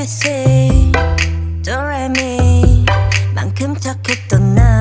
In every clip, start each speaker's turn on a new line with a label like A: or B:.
A: ABC 도레미 만큼 착했던 나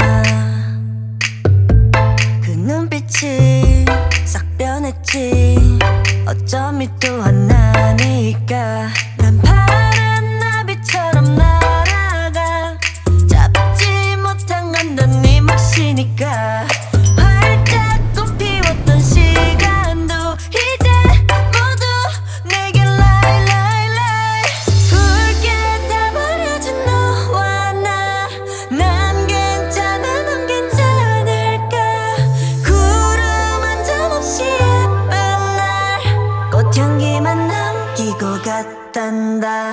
A: 그 눈빛이 싹 변했지. 어쩜 또 하나니까 난 파란 나비처럼 날아가. 잡지 못한 건 넌 네 몫이니까. 활짝 꽃피웠던 시간도 이제 모두 내게 lie lie lie. 붉게 다 버려진 너와 나. 난 괜찮아 넌 괜찮을까. 구름 한 점 없이 예쁜 날 꽃향기만 남기고 갔단다.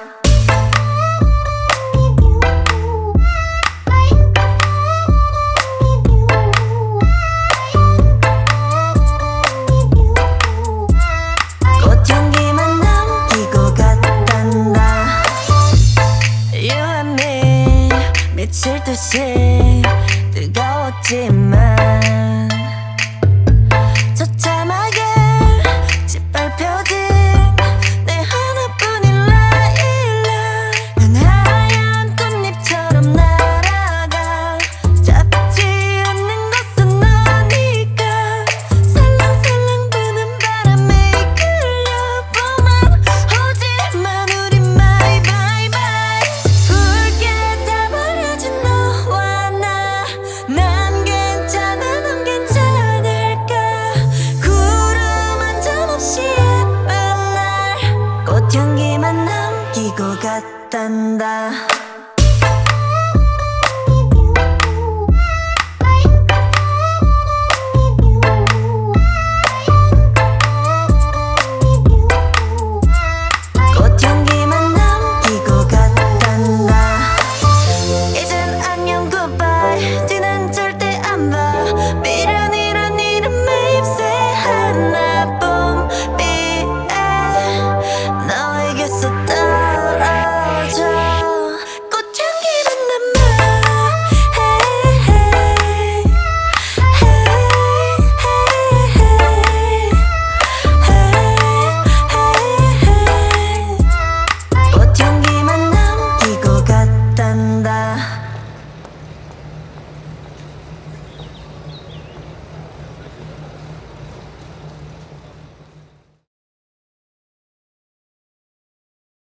A: 꽃향기만 남기고 갔단다. You and me 미칠 듯이 뜨거웠지만 처참하게 짓밟혀진 내 하나뿐인 라일락. 난 하얀 꽃잎처럼 날아가. 잡지 않는 것은 너니까. 살랑살랑 부는 바람에 이끌려보만 오지만 우린 bye bye bye. 붉게 다 버려진 너와 나. 난 괜찮아 넌 괜찮을까. 구름 한 점 없이 예쁜 날 꽃향기만 남기고 갔단다.